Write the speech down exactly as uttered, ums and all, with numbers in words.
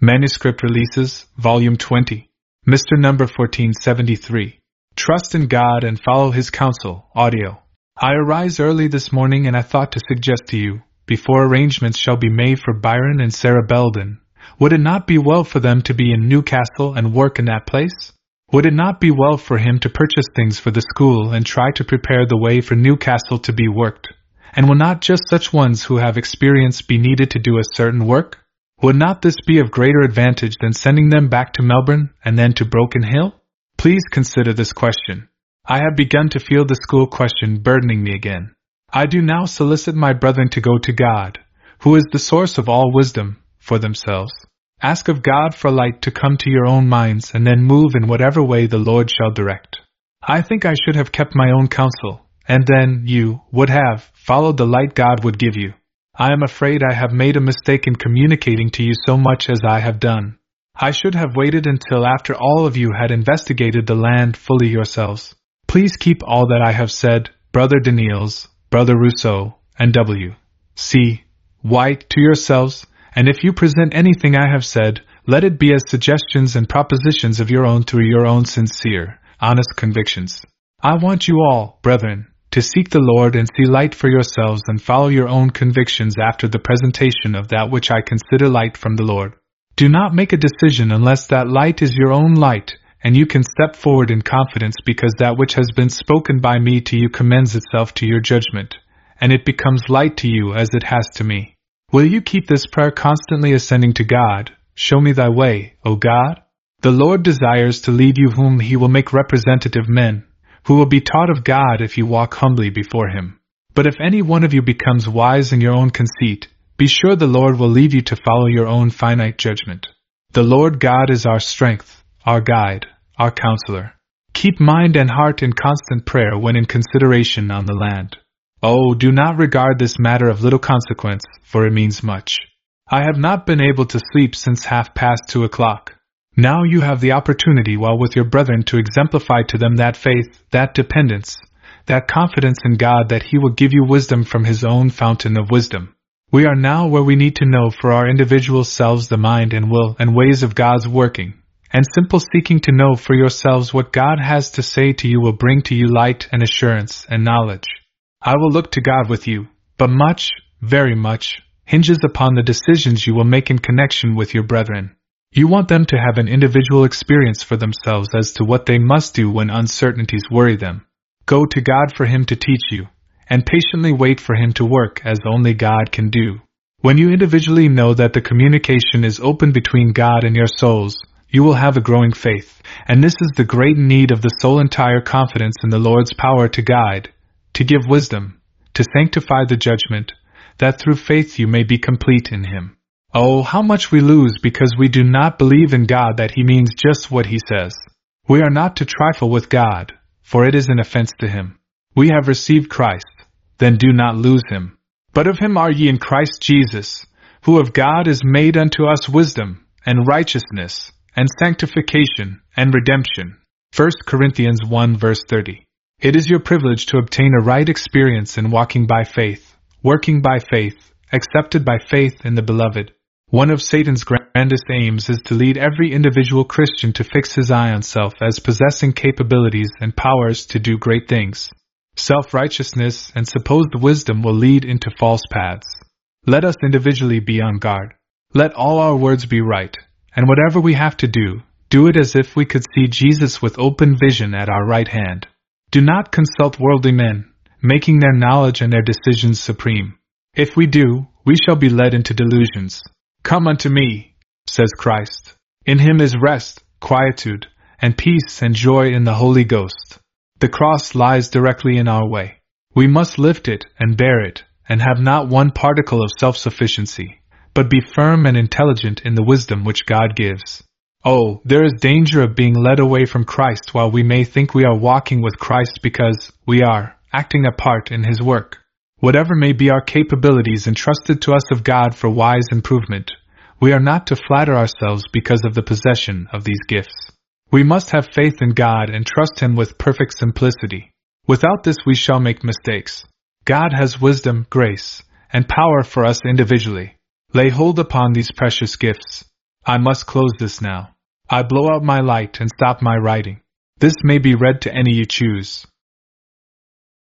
Manuscript Releases, Volume twenty. Mister Number fourteen seventy-three. Trust in God and Follow His Counsel, Audio. I arise early this morning and I thought to suggest to you, before arrangements shall be made for Byron and Sarah Belden, would it not be well for them to be in Newcastle and work in that place? Would it not be well for him to purchase things for the school and try to prepare the way for Newcastle to be worked? And will not just such ones who have experience be needed to do a certain work? Would not this be of greater advantage than sending them back to Melbourne and then to Broken Hill? Please consider this question. I have begun to feel the school question burdening me again. I do now solicit my brethren to go to God, who is the source of all wisdom, for themselves. Ask of God for light to come to your own minds and then move in whatever way the Lord shall direct. I think I should have kept my own counsel, and then you would have followed the light God would give you. I am afraid I have made a mistake in communicating to you so much as I have done. I should have waited until after all of you had investigated the land fully yourselves. Please keep all that I have said, Brother Daniels, Brother Rousseau, and W. C. White, to yourselves, and if you present anything I have said, let it be as suggestions and propositions of your own through your own sincere, honest convictions. I want you all, brethren, to seek the Lord and see light for yourselves and follow your own convictions after the presentation of that which I consider light from the Lord. Do not make a decision unless that light is your own light, and you can step forward in confidence because that which has been spoken by me to you commends itself to your judgment, and it becomes light to you as it has to me. Will you keep this prayer constantly ascending to God? Show me thy way, O God. The Lord desires to lead you whom he will make representative men, who will be taught of God if you walk humbly before him. But if any one of you becomes wise in your own conceit, be sure the Lord will leave you to follow your own finite judgment. The Lord God is our strength, our guide, our counselor. Keep mind and heart in constant prayer when in consideration on the land. Oh, do not regard this matter of little consequence, for it means much. I have not been able to sleep since half past two o'clock. Now you have the opportunity while with your brethren to exemplify to them that faith, that dependence, that confidence in God that he will give you wisdom from his own fountain of wisdom. We are now where we need to know for our individual selves the mind and will and ways of God's working, and simple seeking to know for yourselves what God has to say to you will bring to you light and assurance and knowledge. I will look to God with you, but much, very much, hinges upon the decisions you will make in connection with your brethren. You want them to have an individual experience for themselves as to what they must do when uncertainties worry them. Go to God for him to teach you, and patiently wait for him to work as only God can do. When you individually know that the communication is open between God and your souls, you will have a growing faith, and this is the great need of the soul, entire confidence in the Lord's power to guide, to give wisdom, to sanctify the judgment, that through faith you may be complete in him. Oh, how much we lose because we do not believe in God that he means just what he says. We are not to trifle with God, for it is an offense to him. We have received Christ, then do not lose him. But of him are ye in Christ Jesus, who of God is made unto us wisdom, and righteousness, and sanctification, and redemption. First Corinthians one verse thirty. It is your privilege to obtain a right experience in walking by faith, working by faith, accepted by faith in the Beloved. One of Satan's grandest aims is to lead every individual Christian to fix his eye on self as possessing capabilities and powers to do great things. Self-righteousness and supposed wisdom will lead into false paths. Let us individually be on guard. Let all our words be right, and whatever we have to do, do it as if we could see Jesus with open vision at our right hand. Do not consult worldly men, making their knowledge and their decisions supreme. If we do, we shall be led into delusions. Come unto me, says Christ. In him is rest, quietude, and peace and joy in the Holy Ghost. The cross lies directly in our way. We must lift it and bear it, and have not one particle of self-sufficiency, but be firm and intelligent in the wisdom which God gives. Oh, there is danger of being led away from Christ while we may think we are walking with Christ because we are acting a part in his work. Whatever may be our capabilities entrusted to us of God for wise improvement, we are not to flatter ourselves because of the possession of these gifts. We must have faith in God and trust him with perfect simplicity. Without this we shall make mistakes. God has wisdom, grace, and power for us individually. Lay hold upon these precious gifts. I must close this now. I blow out my light and stop my writing. This may be read to any you choose.